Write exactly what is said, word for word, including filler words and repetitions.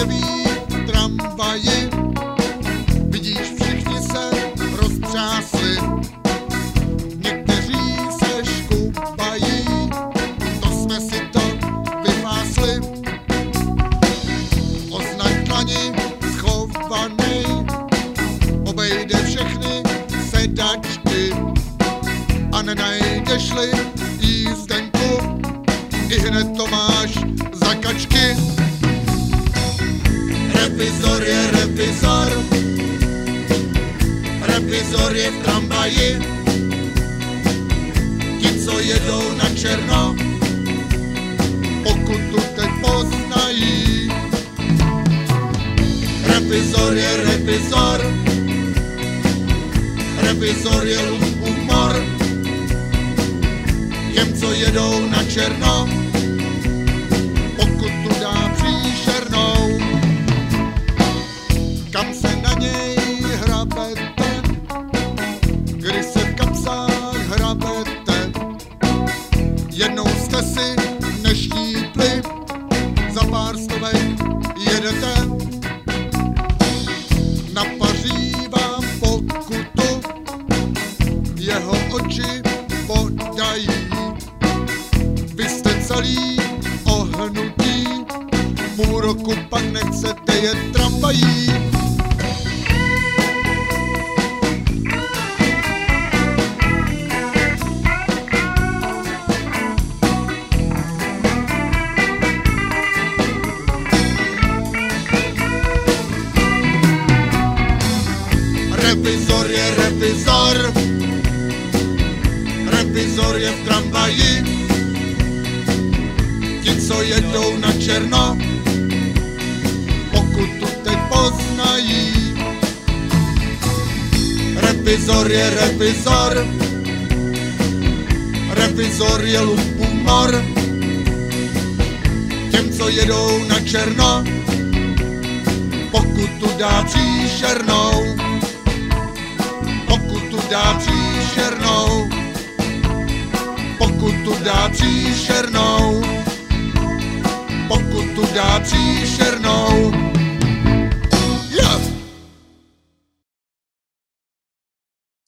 šedivý tramvaji, vidíš, všichni se roztřásli, někteří se škupají, to jsme si to vyfásli. Označ dlani schovanej, obejde všechny sedačky a nenajdeš-li jízdenku, i hned to máš za kačky. Revizor je revizor, revizor je v tramvaji, ti, co jedou na černo, pokud tu teď poznají. Revizor je revizor, revizor je humor, těm, co jedou na černo, pokud tu dá příšernou. Kam se na něj hrabete, když se v kapsách hrabete, jednou jste si neštípli, za pár stovek jedete, napaří vám pokutu, jeho oči podají, vy jste celý ohnutý, půl roku pak nechcete jet tramvají. Revizor je revizor, revizor je v tramvaji, ti, co jedou na černo, pokud tu teď poznají. Revizor je revizor, revizor je humor, těm, co jedou na černo, pokud tu dá příšernou. Pokud tu dá příšernou, pokud tu dá příšernou, pokud tu dá příšernou.